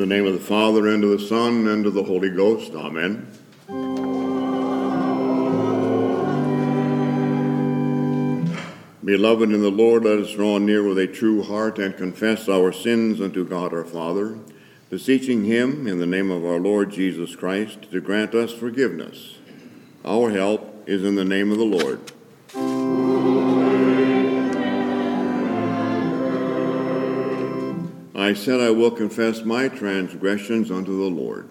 the name of the Father, and of the Son, and of the Holy Ghost. Amen. Beloved in the Lord, let us draw near with a true heart and confess our sins unto God our Father, beseeching him in the name of our Lord Jesus Christ to grant us forgiveness. Our help is in the name of the Lord. I said, I will confess my transgressions unto the Lord.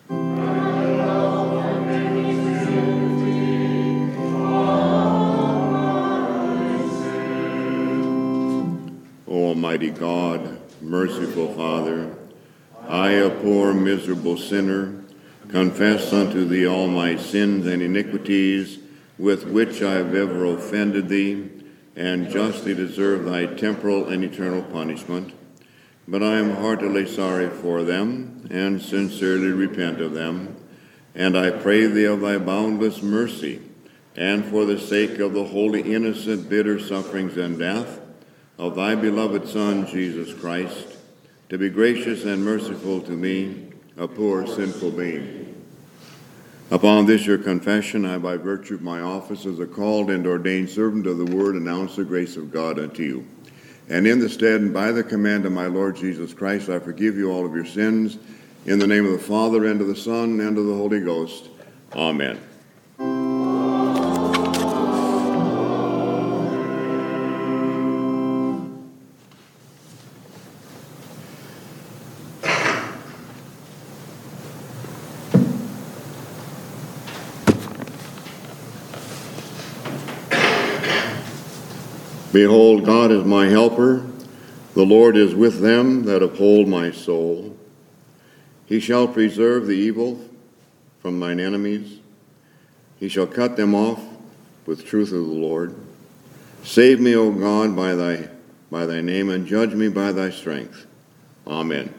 O Almighty God, merciful Father, I, a poor, miserable sinner, confess unto thee all my sins and iniquities with which I have ever offended thee, and justly deserve thy temporal and eternal punishment. But I am heartily sorry for them, and sincerely repent of them. And I pray thee of thy boundless mercy, and for the sake of the holy, innocent, bitter sufferings and death of thy beloved Son, Jesus Christ, to be gracious and merciful to me, a poor, sinful being. Upon this your confession, I, by virtue of my office as a called and ordained servant of the word, announce the grace of God unto you. And in the stead and by the command of my Lord Jesus Christ, I forgive you all of your sins, in the name of the Father, and of the Son, and of the Holy Ghost. Amen. Behold, God is my helper. The Lord is with them that uphold my soul. He shall preserve the evil from thine enemies. He shall cut them off with truth of the Lord. Save me, O God, by thy name, and judge me by thy strength. Amen.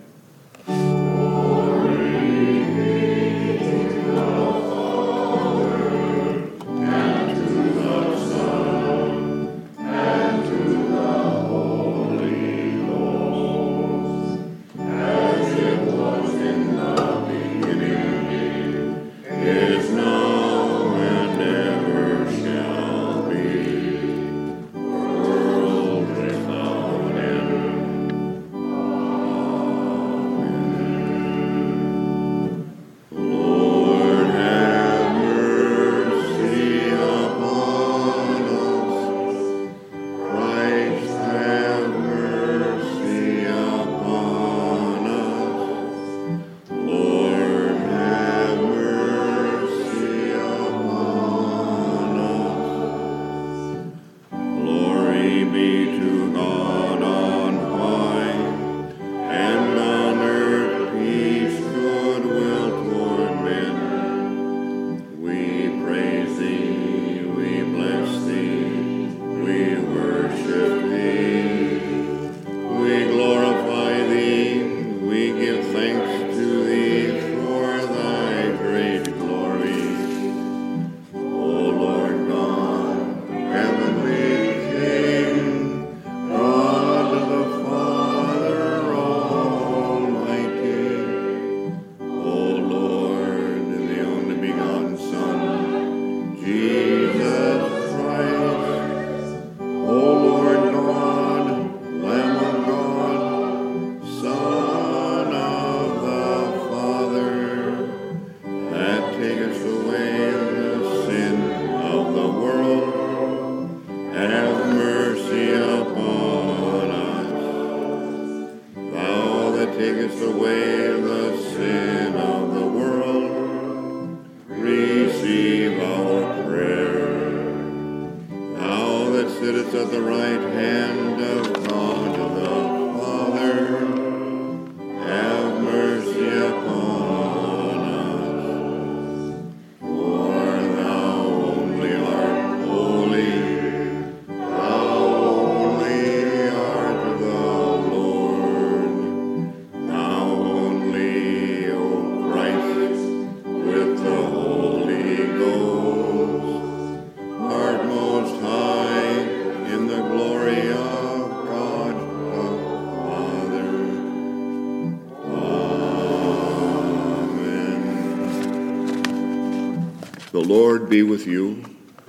Lord be with you.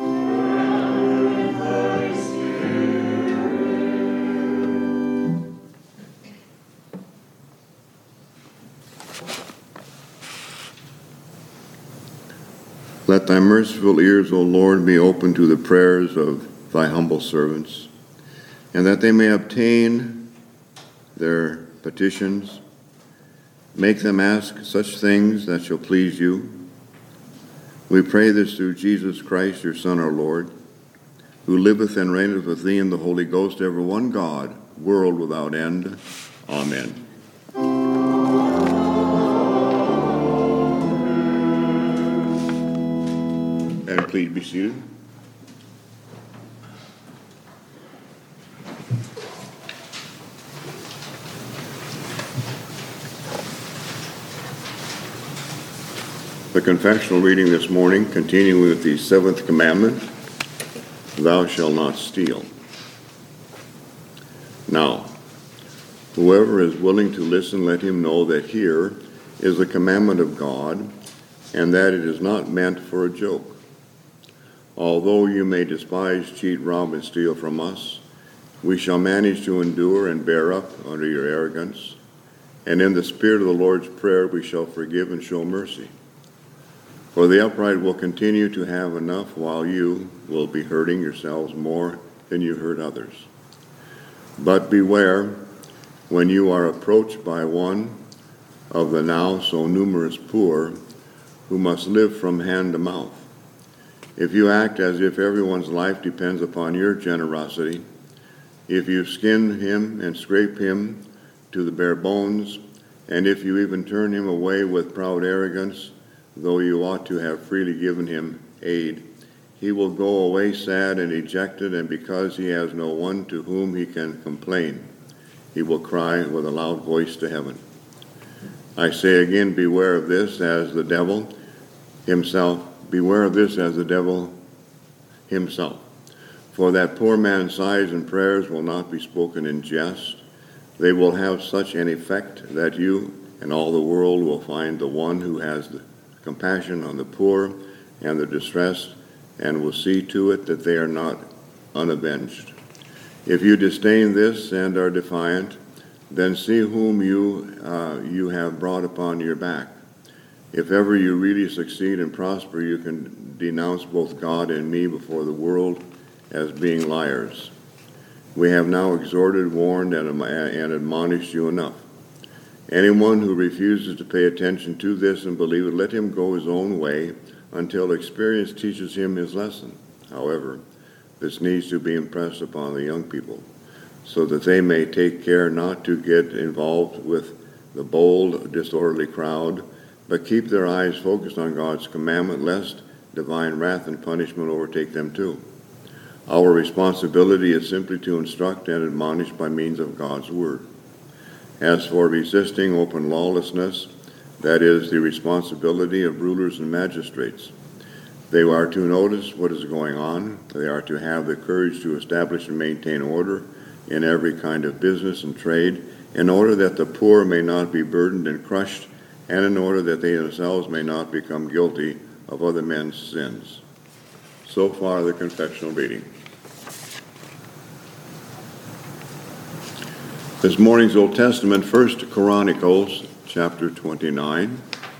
Let thy merciful ears, O Lord, be open to the prayers of thy humble servants, and that they may obtain their petitions. Make them ask such things that shall please you. We pray this through Jesus Christ, your Son, our Lord, who liveth and reigneth with thee in the Holy Ghost, ever one God, world without end. Amen. And please be seated. The confessional reading this morning, continuing with the seventh commandment, thou shalt not steal. Now, whoever is willing to listen, let him know that here is the commandment of God, and that it is not meant for a joke. Although you may despise, cheat, rob, and steal from us, we shall manage to endure and bear up under your arrogance, and in the spirit of the Lord's Prayer we shall forgive and show mercy. For the upright will continue to have enough, while you will be hurting yourselves more than you hurt others. But beware when you are approached by one of the now so numerous poor, who must live from hand to mouth. If you act as if everyone's life depends upon your generosity, if you skin him and scrape him to the bare bones, and if you even turn him away with proud arrogance, though you ought to have freely given him aid, he will go away sad and dejected, and because he has no one to whom he can complain, he will cry with a loud voice to heaven. I say again, beware of this as the devil himself. For that poor man's sighs and prayers will not be spoken in jest. They will have such an effect that you and all the world will find the one who has the compassion on the poor and the distressed, and will see to it that they are not unavenged. If you disdain this and are defiant, then see whom you have brought upon your back. If ever you really succeed and prosper, you can denounce both God and me before the world as being liars. We have now exhorted, warned, and admonished you enough. Anyone who refuses to pay attention to this and believe it, let him go his own way until experience teaches him his lesson. However, this needs to be impressed upon the young people, so that they may take care not to get involved with the bold, disorderly crowd, but keep their eyes focused on God's commandment, lest divine wrath and punishment overtake them too. Our responsibility is simply to instruct and admonish by means of God's word. As for resisting open lawlessness, that is the responsibility of rulers and magistrates. They are to notice what is going on. They are to have the courage to establish and maintain order in every kind of business and trade, in order that the poor may not be burdened and crushed, and in order that they themselves may not become guilty of other men's sins. So far, the confessional reading. This morning's Old Testament, 1 Chronicles, chapter 29.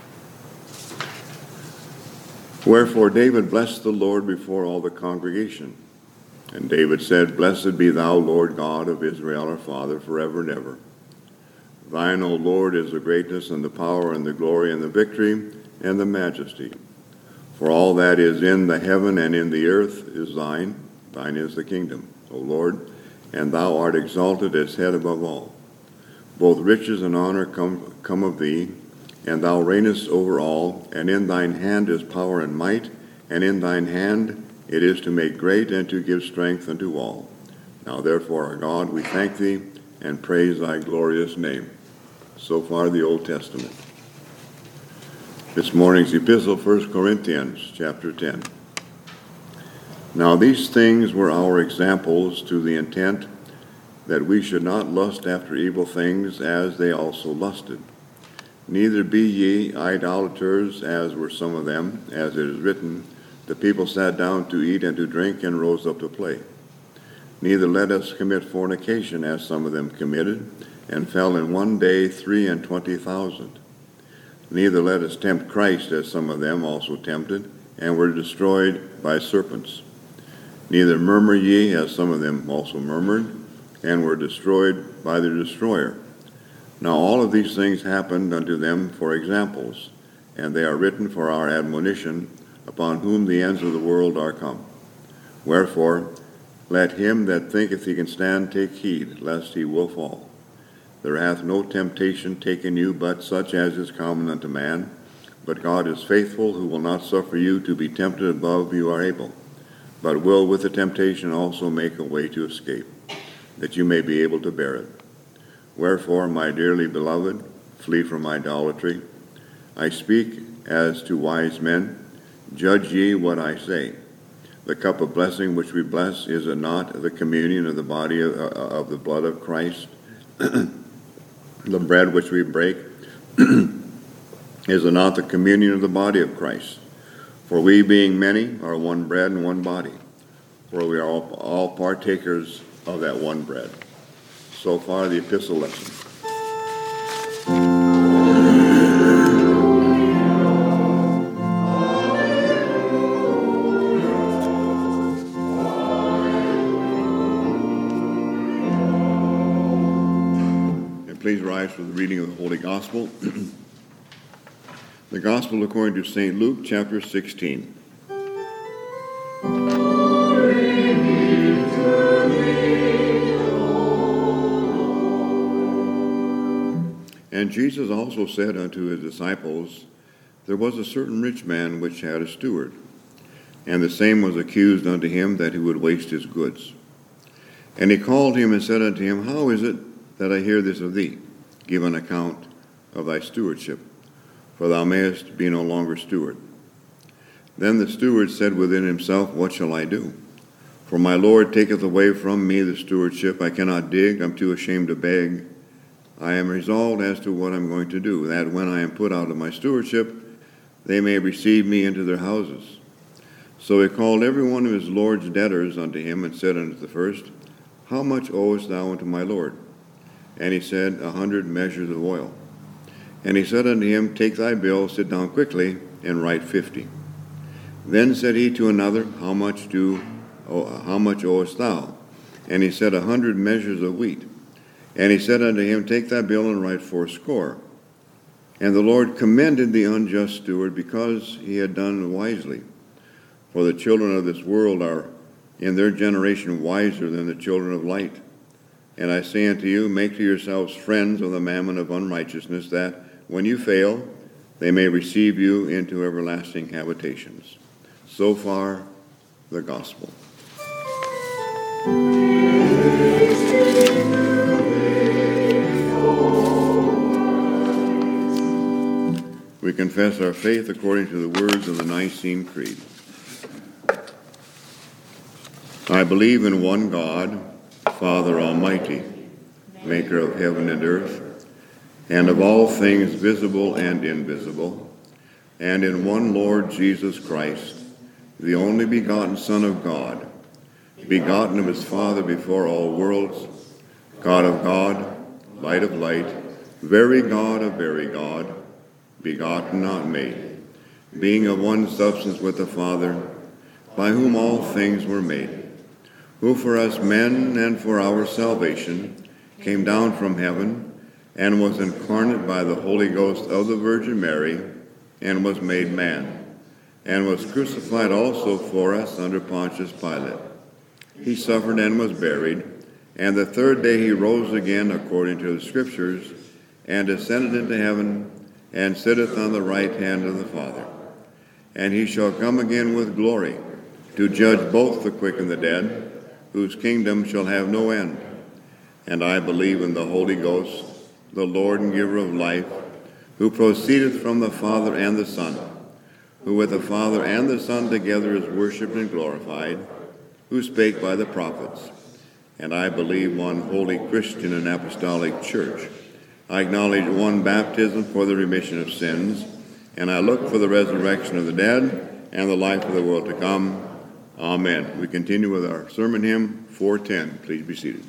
Wherefore David blessed the Lord before all the congregation. And David said, Blessed be thou, Lord God of Israel, our Father, forever and ever. Thine, O Lord, is the greatness and the power and the glory and the victory and the majesty. For all that is in the heaven and in the earth is thine. Thine is the kingdom, O Lord, and thou art exalted as head above all. Both riches and honor come of thee, and thou reignest over all, and in thine hand is power and might, and in thine hand it is to make great and to give strength unto all. Now therefore, our God, we thank thee and praise thy glorious name. So far, the Old Testament. This morning's epistle, 1 Corinthians, chapter 10. Now these things were our examples, to the intent that we should not lust after evil things, as they also lusted. Neither be ye idolaters, as were some of them, as it is written, The people sat down to eat and to drink and rose up to play. Neither let us commit fornication, as some of them committed, and fell in one day 23,000. Neither let us tempt Christ, as some of them also tempted, and were destroyed by serpents. Neither murmur ye, as some of them also murmured, and were destroyed by the destroyer. Now all of these things happened unto them for examples, and they are written for our admonition, upon whom the ends of the world are come. Wherefore, let him that thinketh he can stand take heed, lest he will fall. There hath no temptation taken you but such as is common unto man. But God is faithful, who will not suffer you to be tempted above you are able, but will with the temptation also make a way to escape, that you may be able to bear it. Wherefore, my dearly beloved, flee from idolatry. I speak as to wise men. Judge ye what I say. The cup of blessing which we bless, is it not the communion of the body of the blood of Christ? The bread which we break, is it not the communion of the body of Christ? For we, being many, are one bread and one body, for we are all partakers of that one bread. So far, the epistle lesson. Please rise for the reading of the Holy Gospel. The Gospel according to St. Luke, chapter 16. And Jesus also said unto his disciples, There was a certain rich man which had a steward, and the same was accused unto him that he would waste his goods. And he called him and said unto him, How is it that I hear this of thee? Give an account of thy stewardship, for thou mayest be no longer steward. Then the steward said within himself, What shall I do? For my Lord taketh away from me the stewardship. I cannot dig, I'm too ashamed to beg. I am resolved as to what I'm going to do, that when I am put out of my stewardship, they may receive me into their houses. So he called every one of his Lord's debtors unto him, and said unto the first, How much owest thou unto my Lord? And he said, 100 measures of oil. And he said unto him, Take thy bill, sit down quickly, and write 50. Then said he to another, How much owest thou? And he said, 100 measures of wheat. And he said unto him, Take thy bill, and write 80. And the Lord commended the unjust steward, because he had done wisely. For the children of this world are in their generation wiser than the children of light. And I say unto you, make to yourselves friends of the mammon of unrighteousness, that, when you fail, they may receive you into everlasting habitations. So far, the gospel. We confess our faith according to the words of the Nicene Creed. I believe in one God, Father Almighty, maker of heaven and earth, and of all things visible and invisible, and in one Lord Jesus Christ, the only begotten Son of God, begotten of his Father before all worlds, God of God, light of light, very God of very God, begotten, not made, being of one substance with the Father, by whom all things were made, who for us men and for our salvation came down from heaven, and was incarnate by the Holy Ghost of the Virgin Mary, and was made man, and was crucified also for us under Pontius Pilate. He suffered and was buried, and the third day he rose again according to the Scriptures, and ascended into heaven, and sitteth on the right hand of the Father. And he shall come again with glory, to judge both the quick and the dead, whose kingdom shall have no end. And I believe in the Holy Ghost, the Lord and giver of life, who proceedeth from the Father and the Son, who with the Father and the Son together is worshipped and glorified, who spake by the prophets. And I believe one holy Christian and apostolic church. I acknowledge one baptism for the remission of sins, and I look for the resurrection of the dead and the life of the world to come. Amen. We continue with our sermon hymn, 410. Please be seated.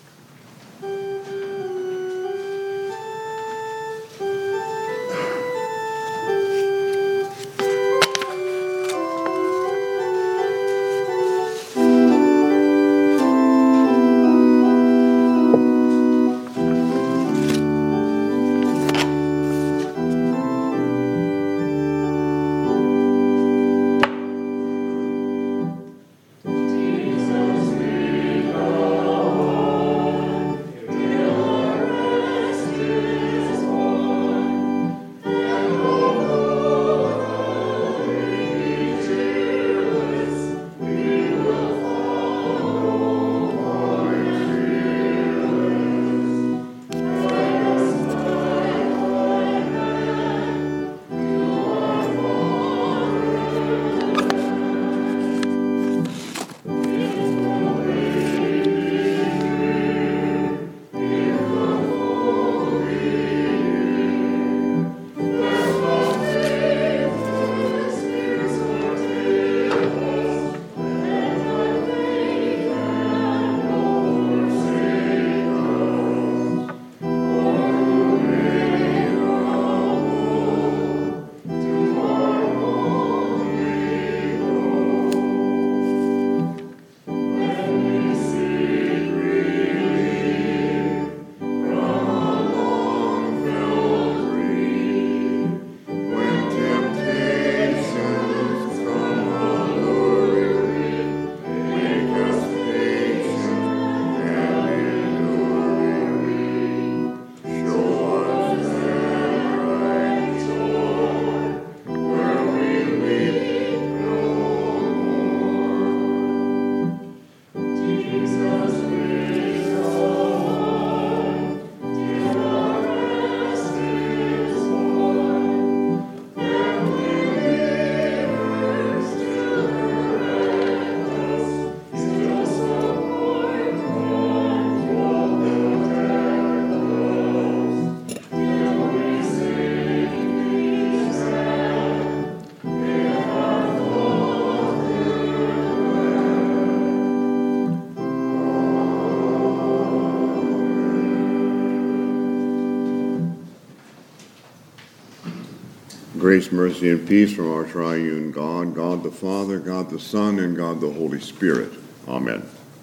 Grace, mercy, and peace from our triune God, God the Father, God the Son, and God the Holy Spirit. Amen.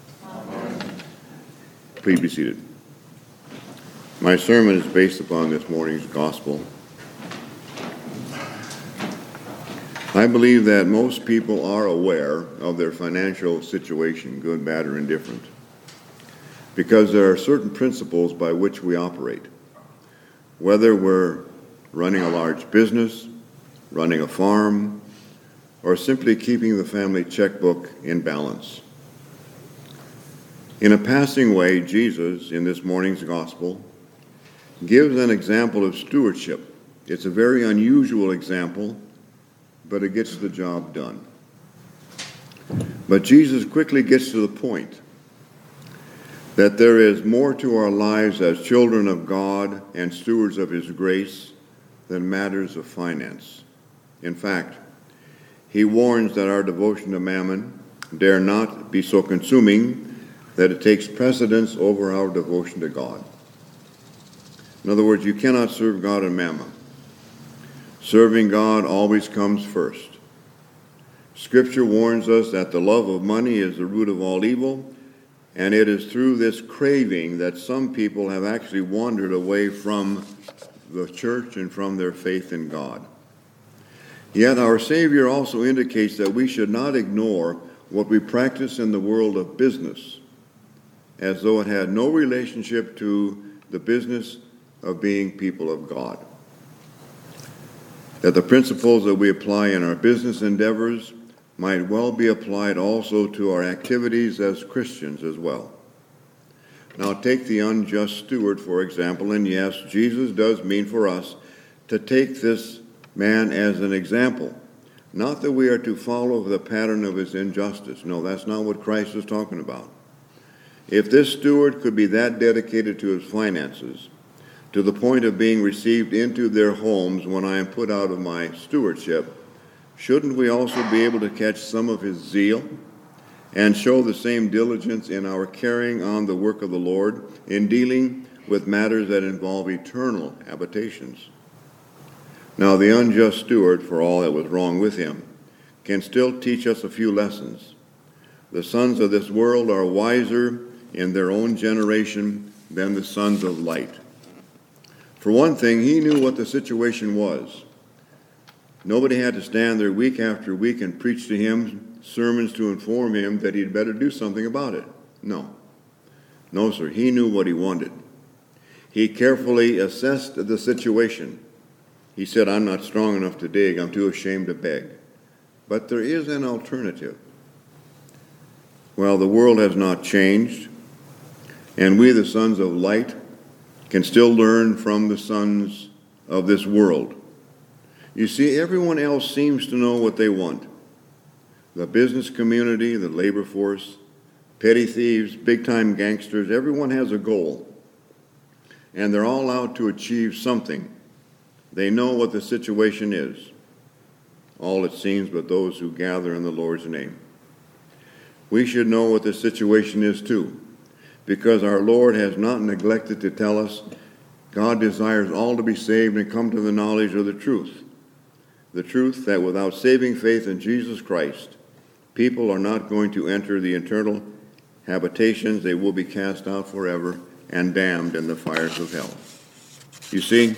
Amen. Please be seated. My sermon is based upon this morning's gospel. I believe that most people are aware of their financial situation, good, bad, or indifferent, because there are certain principles by which we operate. Whether we're running a large business, running a farm, or simply keeping the family checkbook in balance. In a passing way, Jesus, in this morning's gospel, gives an example of stewardship. It's a very unusual example, but it gets the job done. But Jesus quickly gets to the point that there is more to our lives as children of God and stewards of His grace than matters of finance. In fact, He warns that our devotion to mammon dare not be so consuming that it takes precedence over our devotion to God. In other words, you cannot serve God and mammon. Serving God always comes first. Scripture warns us that the love of money is the root of all evil, and it is through this craving that some people have actually wandered away from the church and from their faith in God. Yet our Savior also indicates that we should not ignore what we practice in the world of business, as though it had no relationship to the business of being people of God. That the principles that we apply in our business endeavors might well be applied also to our activities as Christians as well. Now take the unjust steward, for example, and yes, Jesus does mean for us to take this man as an example. Not that we are to follow the pattern of his injustice. No, that's not what Christ is talking about. If this steward could be that dedicated to his finances, to the point of being received into their homes when I am put out of my stewardship, shouldn't we also be able to catch some of his zeal and show the same diligence in our carrying on the work of the Lord in dealing with matters that involve eternal habitations? Now, the unjust steward, for all that was wrong with him, can still teach us a few lessons. The sons of this world are wiser in their own generation than the sons of light. For one thing, he knew what the situation was. Nobody had to stand there week after week and preach to him sermons to inform him that he'd better do something about it. No, sir. He knew what he wanted. He carefully assessed the situation. He said, I'm not strong enough to dig. I'm too ashamed to beg. But there is an alternative. Well, the world has not changed, and we, the sons of light, can still learn from the sons of this world. You see, everyone else seems to know what they want. The business community, the labor force, petty thieves, big-time gangsters, everyone has a goal. And they're all out to achieve something. They know what the situation is. All, it seems, but those who gather in the Lord's name. We should know what the situation is too, because our Lord has not neglected to tell us God desires all to be saved and come to the knowledge of the truth. The truth that without saving faith in Jesus Christ, people are not going to enter the eternal habitations. They will be cast out forever and damned in the fires of hell. You see,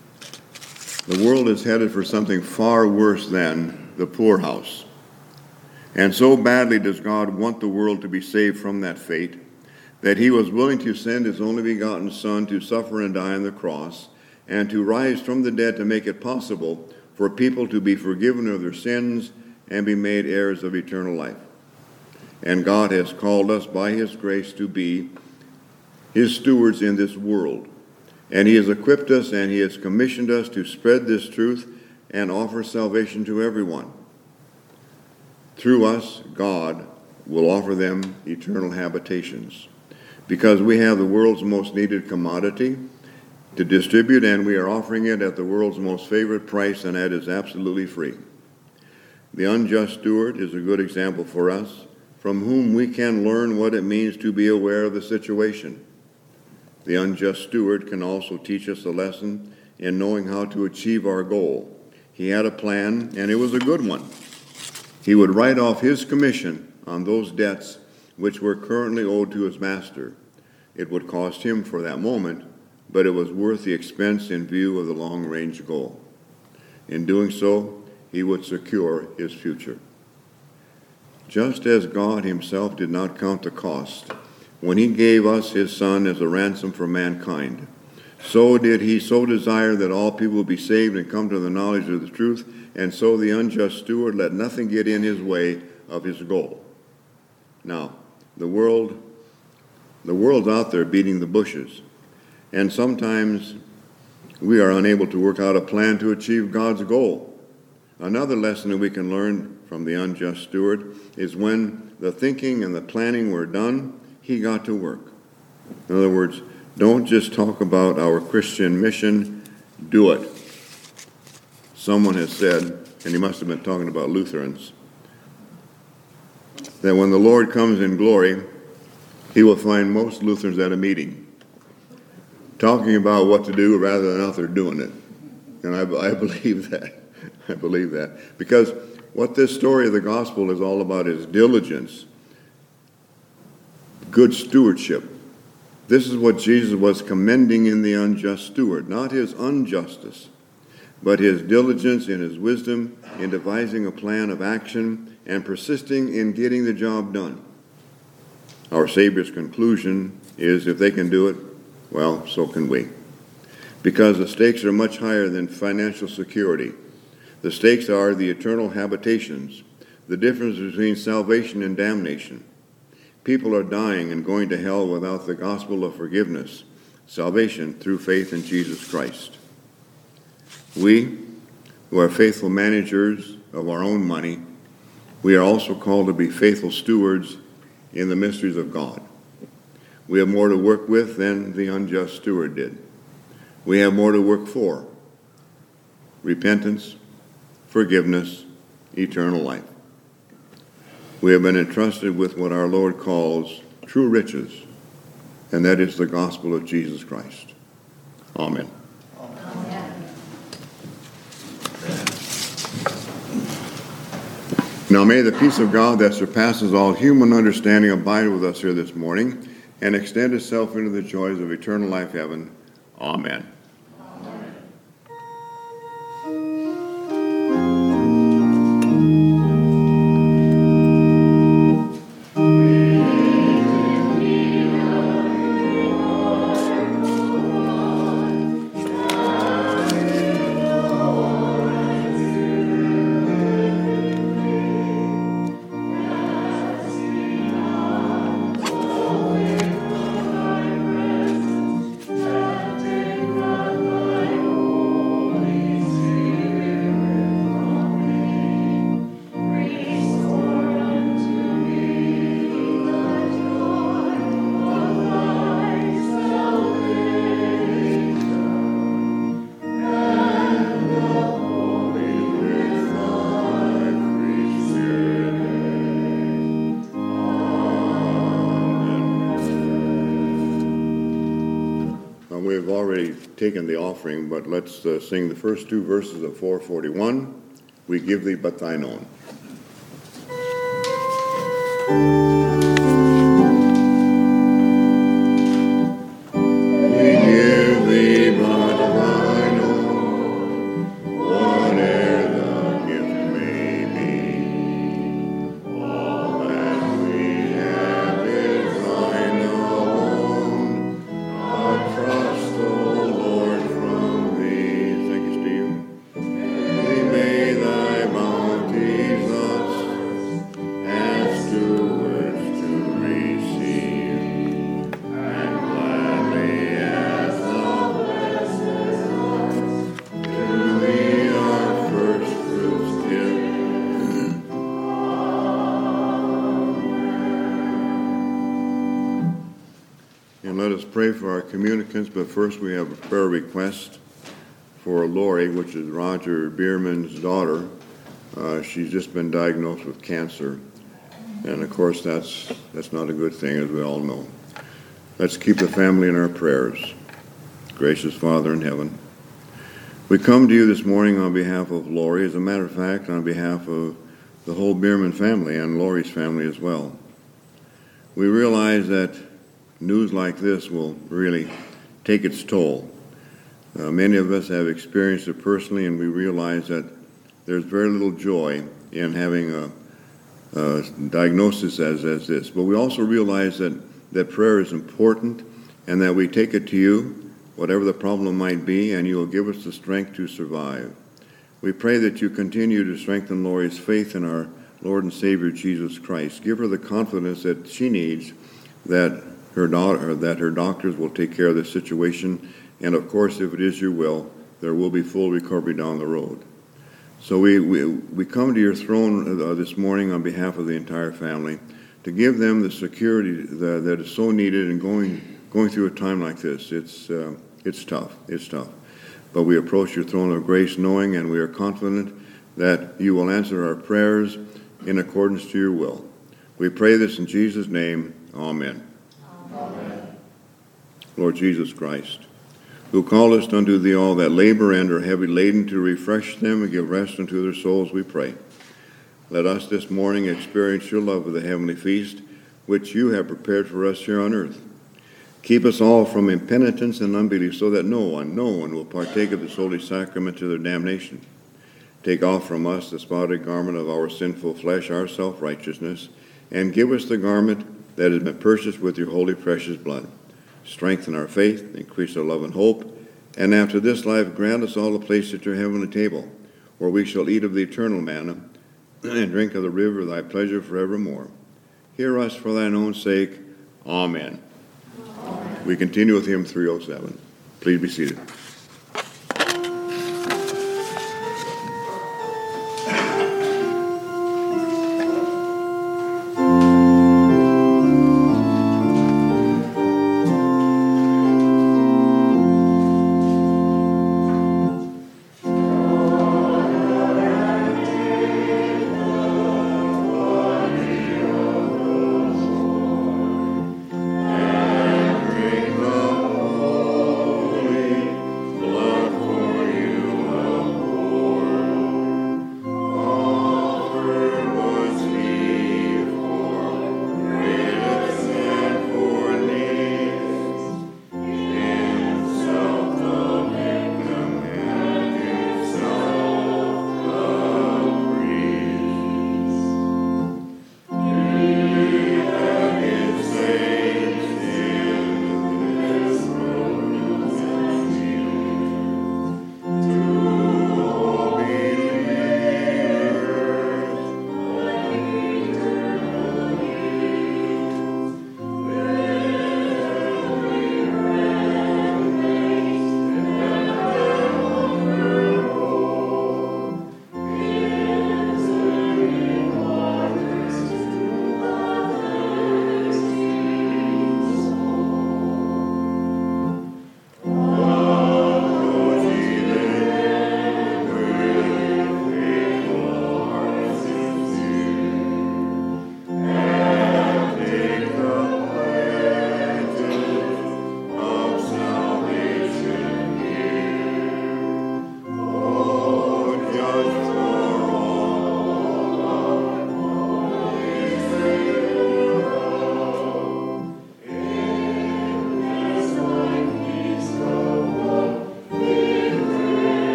the world is headed for something far worse than the poorhouse. And so badly does God want the world to be saved from that fate that he was willing to send his only begotten Son to suffer and die on the cross and to rise from the dead to make it possible for people to be forgiven of their sins and be made heirs of eternal life. And God has called us by his grace to be his stewards in this world. And he has equipped us and he has commissioned us to spread this truth and offer salvation to everyone. Through us, God will offer them eternal habitations, because we have the world's most needed commodity to distribute, and we are offering it at the world's most favorite price, and that is absolutely free. The unjust steward is a good example for us, from whom we can learn what it means to be aware of the situation. The unjust steward can also teach us a lesson in knowing how to achieve our goal. He had a plan, and it was a good one. He would write off his commission on those debts which were currently owed to his master. It would cost him for that moment, but it was worth the expense in view of the long-range goal. In doing so, he would secure his future. Just as God himself did not count the cost when he gave us his Son as a ransom for mankind, so did he so desire that all people be saved and come to the knowledge of the truth, and so the unjust steward let nothing get in his way of his goal. Now, the world's out there beating the bushes, and sometimes we are unable to work out a plan to achieve God's goal. Another lesson that we can learn from the unjust steward is when the thinking and the planning were done, he got to work. In other words, don't just talk about our Christian mission, do it. Someone has said, and he must have been talking about Lutherans, that when the Lord comes in glory, he will find most Lutherans at a meeting talking about what to do rather than out there doing it. And I believe that. I believe that. Because what this story of the gospel is all about is diligence, good stewardship. This is what Jesus was commending in the unjust steward, not his injustice, but his diligence in his wisdom in devising a plan of action and persisting in getting the job done. Our Savior's conclusion is, if they can do it, well, so can we. Because the stakes are much higher than financial security. The stakes are the eternal habitations, the difference between salvation and damnation. People are dying and going to hell without the gospel of forgiveness, salvation through faith in Jesus Christ. We, who are faithful managers of our own money, we are also called to be faithful stewards in the mysteries of God. We have more to work with than the unjust steward did. We have more to work for: repentance, forgiveness, eternal life. We have been entrusted with what our Lord calls true riches, and that is the gospel of Jesus Christ. Amen. Now may the peace of God that surpasses all human understanding abide with us here this morning and extend itself into the joys of eternal life heaven. Amen. We've already taken the offering, but let's sing the first two verses of 441. We give thee but thine own. Pray for our communicants, but first we have a prayer request for Lori, which is Roger Bierman's daughter. She's just been diagnosed with cancer, and of course that's not a good thing, as we all know. Let's keep the family in our prayers. Gracious Father in heaven, we come to you this morning on behalf of Lori, as a matter of fact, on behalf of the whole Bierman family and Lori's family as well. We realize that news like this will really take its toll. Many of us have experienced it personally, and we realize that there's very little joy in having a diagnosis as this. But we also realize that prayer is important and that we take it to you, whatever the problem might be, and you will give us the strength to survive. We pray that you continue to strengthen Lori's faith in our Lord and Savior Jesus Christ. Give her the confidence that she needs, that her doctors will take care of the situation, and of course, if it is your will, there will be full recovery down the road. So we come to your throne this morning on behalf of the entire family to give them the security that is so needed in going through a time like this. It's tough, but we approach your throne of grace knowing, and we are confident that you will answer our prayers in accordance to your will. We pray this in Jesus' name. Amen. Lord Jesus Christ, who callest unto thee all that labor and are heavy laden, to refresh them and give rest unto their souls, we pray. Let us this morning experience your love of the heavenly feast, which you have prepared for us here on earth. Keep us all from impenitence and unbelief, so that no one will partake of this holy sacrament to their damnation. Take off from us the spotted garment of our sinful flesh, our self-righteousness, and give us the garment that has been purchased with your holy precious blood. Strengthen our faith, increase our love and hope, and after this life grant us all a place at your heavenly table, where we shall eat of the eternal manna and drink of the river of thy pleasure forevermore. Hear us for thine own sake. Amen. Amen. We continue with hymn 307. Please be seated.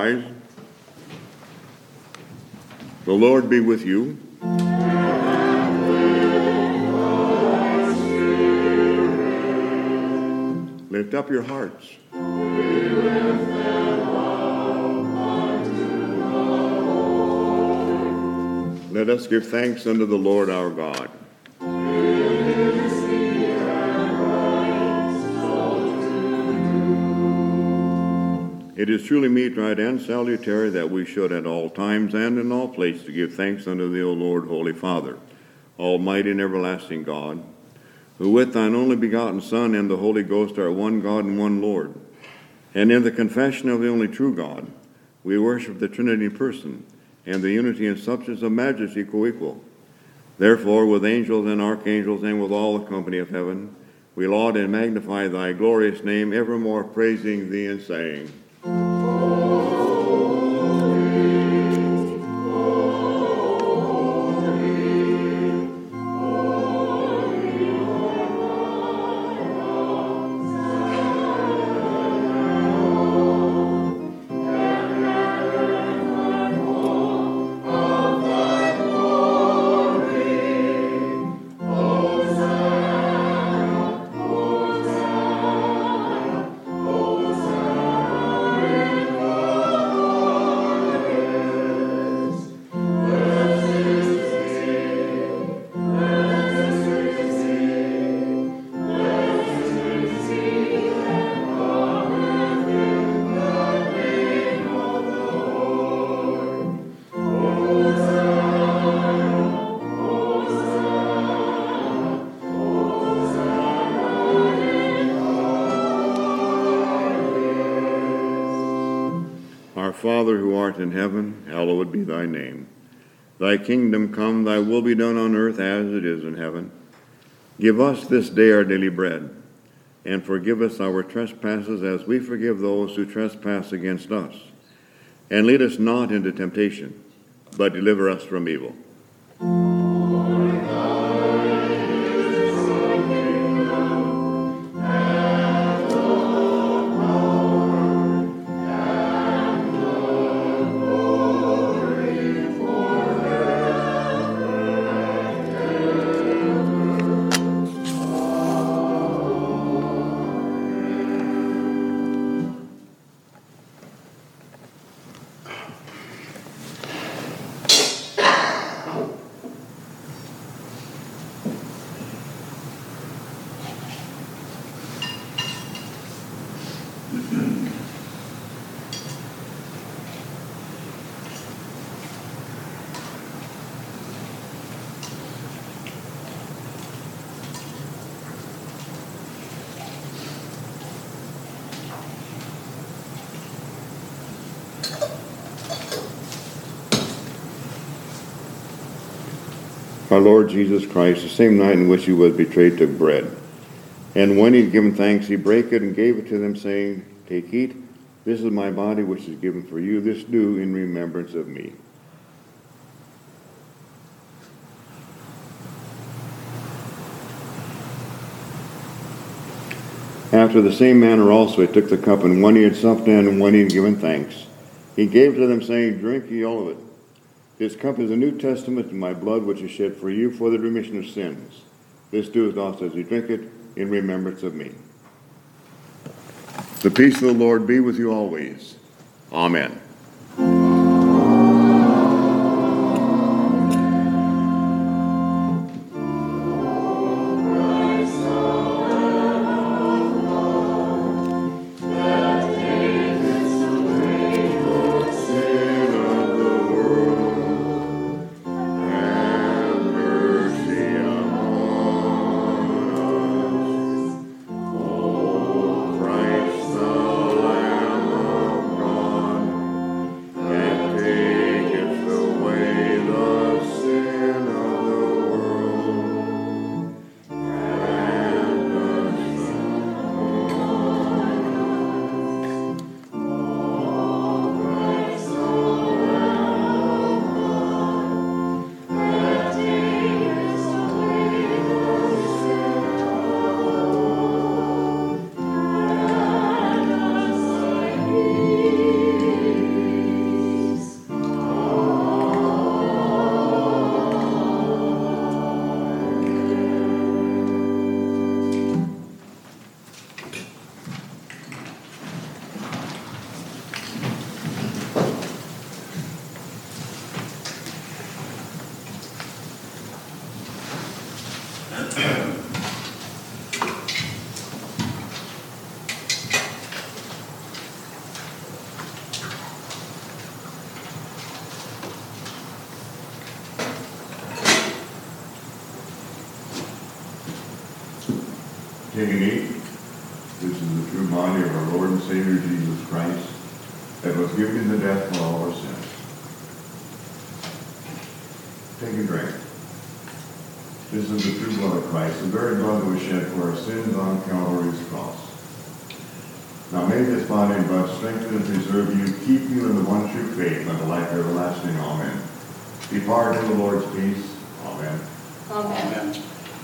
rise. The Lord be with you. Lift up your hearts. Let us give thanks unto the Lord our God. It is truly meet, right, and salutary that we should at all times and in all places give thanks unto thee, O Lord, Holy Father, almighty and everlasting God, who with thine only begotten Son and the Holy Ghost are one God and one Lord. And in the confession of the only true God, we worship the Trinity in person, and the unity and substance of majesty co-equal. Therefore, with angels and archangels and with all the company of heaven, we laud and magnify thy glorious name, evermore praising thee and saying, Our Father who art in heaven, hallowed be thy name. Thy kingdom come, thy will be done on earth as it is in heaven. Give us this day our daily bread, and forgive us our trespasses as we forgive those who trespass against us. And lead us not into temptation, but deliver us from evil. Our Lord Jesus Christ, the same night in which he was betrayed, took bread. And when he had given thanks, he brake it and gave it to them, saying, Take, eat. This is my body, which is given for you. This do in remembrance of me. After the same manner also he took the cup, and when he had supped and when he had given thanks, he gave to them, saying, Drink ye all of it. This cup is the New Testament in my blood, which is shed for you for the remission of sins. This do as oft as you drink it in remembrance of me. The peace of the Lord be with you always. Amen. Take and eat. This is the true body of our Lord and Savior Jesus Christ, that was given in the death for all our sins. Take and drink. This is the true blood of Christ, the very blood that was shed for our sins on Calvary's cross. Now may this body and blood strengthen and preserve you, keep you in the one true faith unto life everlasting. Amen. Depart in the Lord's peace. Amen. Amen.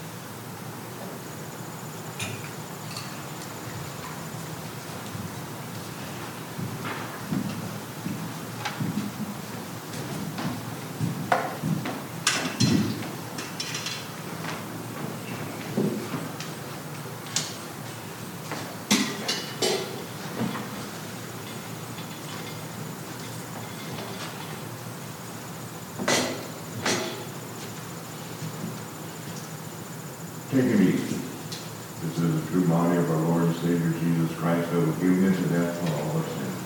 Take and eat. This is the true body of our Lord and Savior Jesus Christ, that was given into death for all our sins.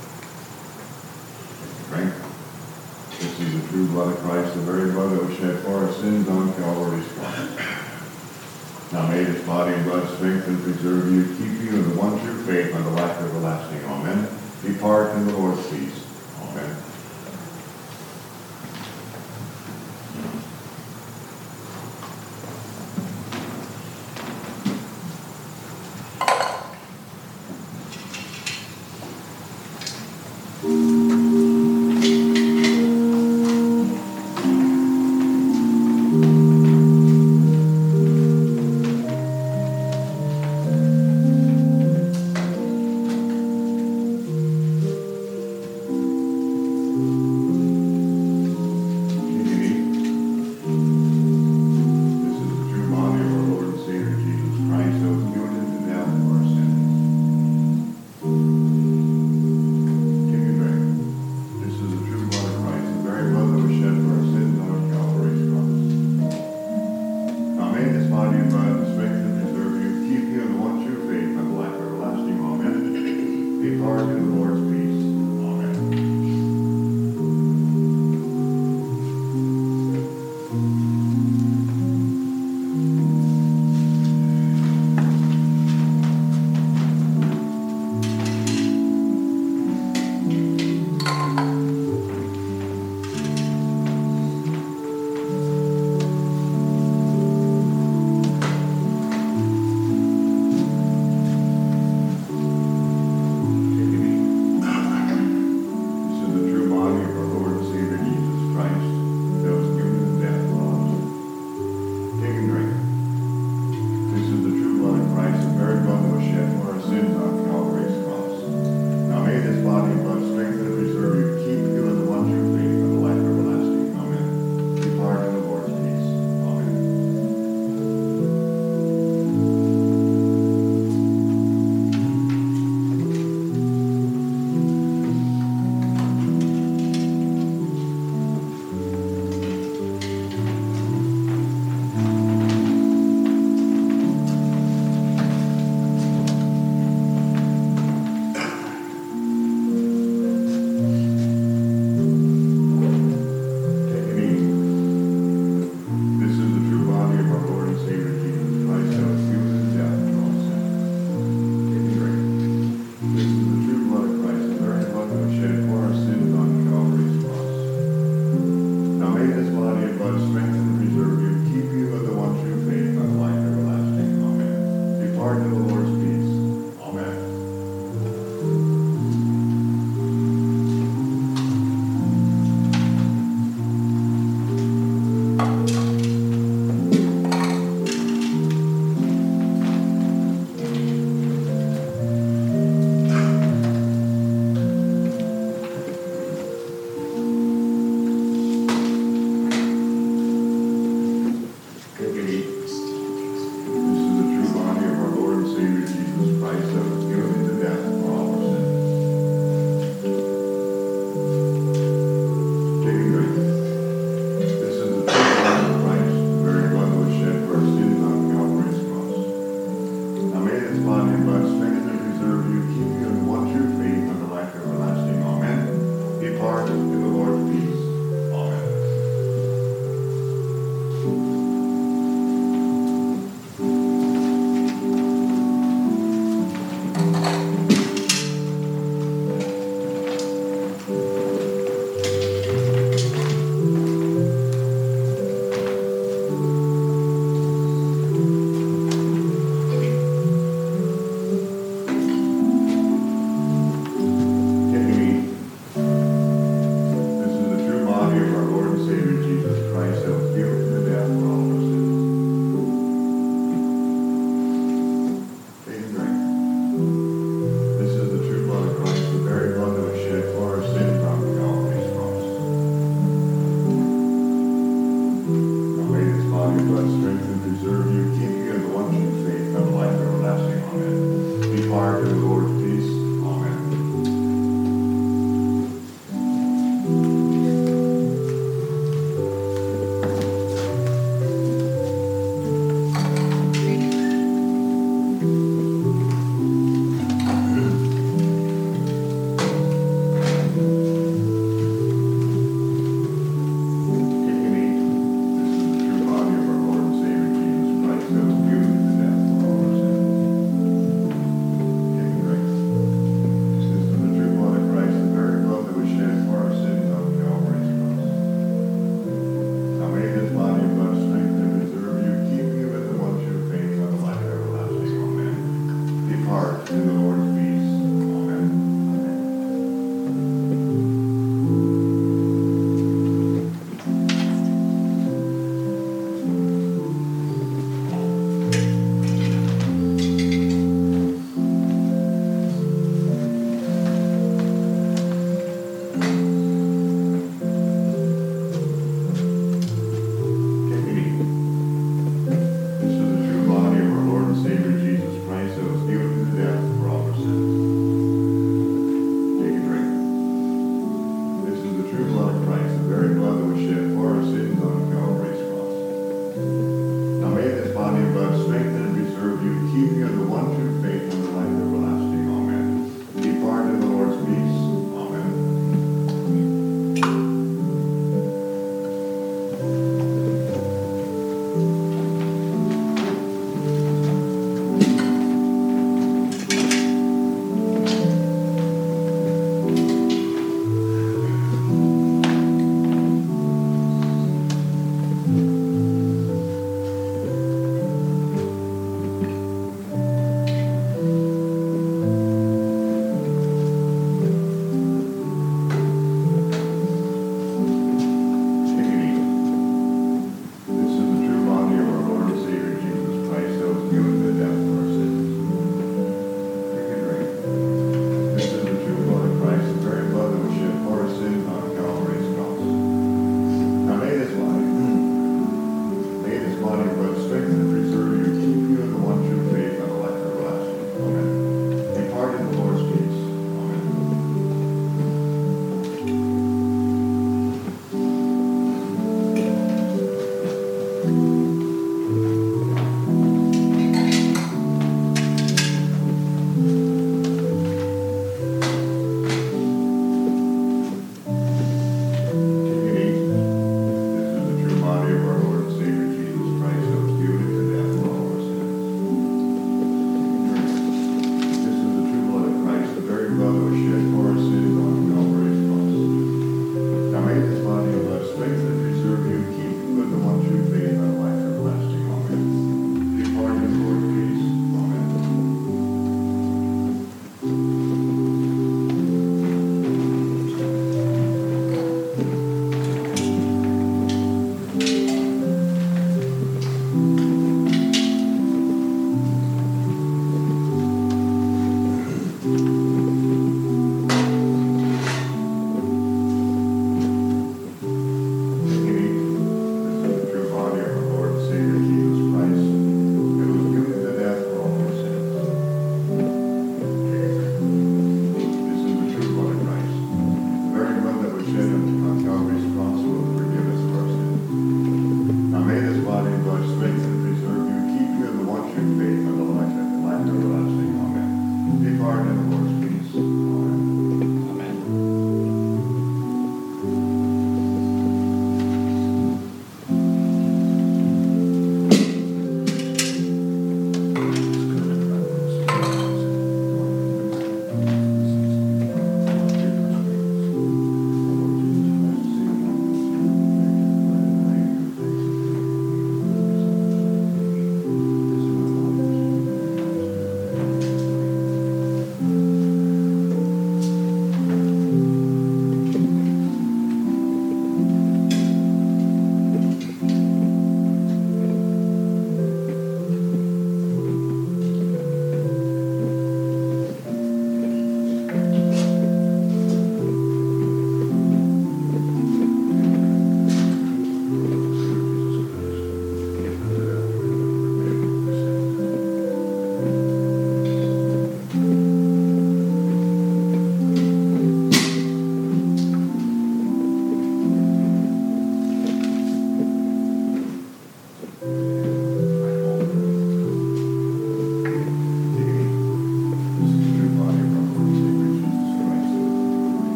Drink. This is the true blood of Christ, the very blood that was shed for our sins on Calvary's cross. Now may this body and blood strengthen and preserve you, keep you in the one true faith unto life everlasting. Amen. Depart in the Lord's peace. Amen.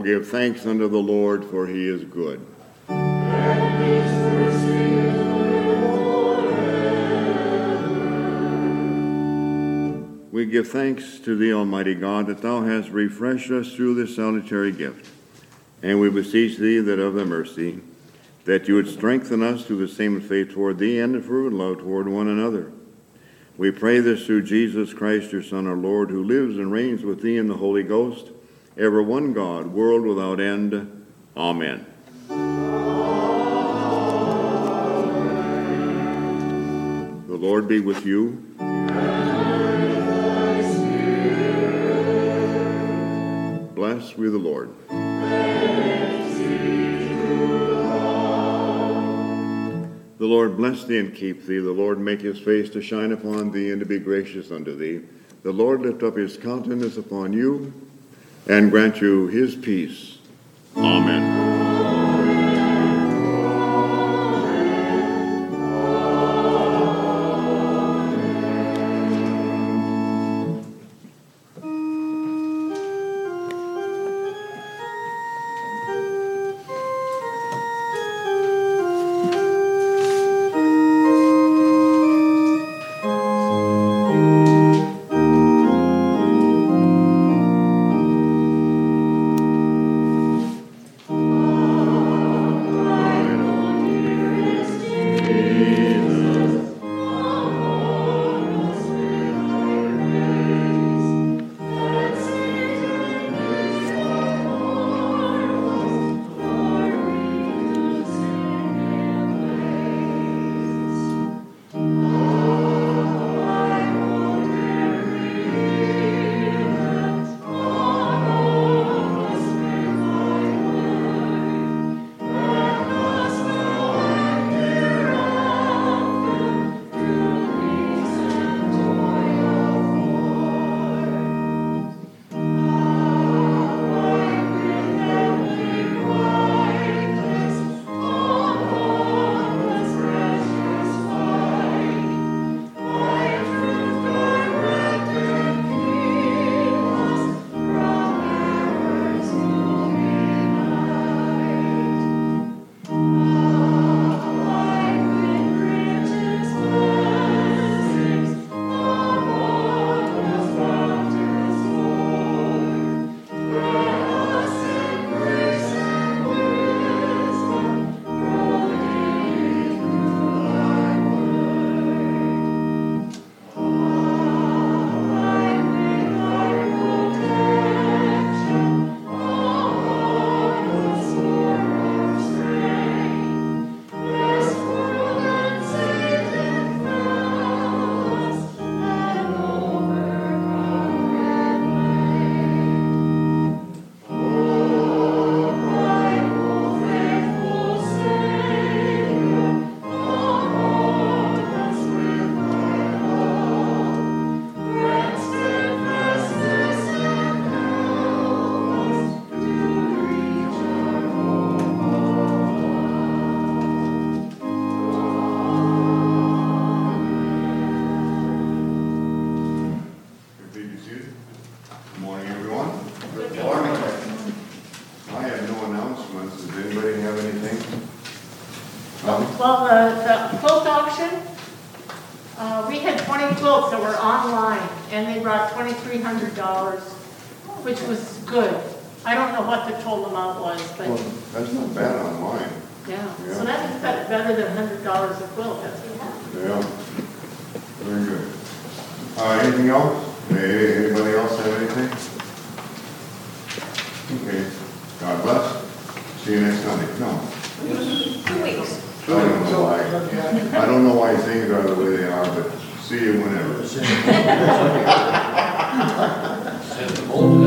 give thanks unto the Lord, for he is good. We give thanks to thee, Almighty God, that thou hast refreshed us through this salutary gift. And we beseech thee that of thy mercy, that you would strengthen us through the same faith toward thee and the fervent love toward one another. We pray this through Jesus Christ, your Son, our Lord, who lives and reigns with thee in the Holy Ghost, ever one God, world without end. Amen. The Lord be with you. Bless we the Lord. The Lord bless thee and keep thee. The Lord make his face to shine upon thee and to be gracious unto thee. The Lord lift up his countenance upon you and grant you his peace. Amen. Well, the quilt auction, we had 20 quilts that were online, and they brought $2,300, which was good. I don't know what the total amount was, but Well, that's not bad on mine. yeah. Yeah. So that is better than $100 a quilt. That's Yeah, very good. Anything else? Anybody else have anything? Okay, God bless. See you next Sunday. No. 2 weeks. I don't know why. I don't know why things are the way they are, but see you whenever.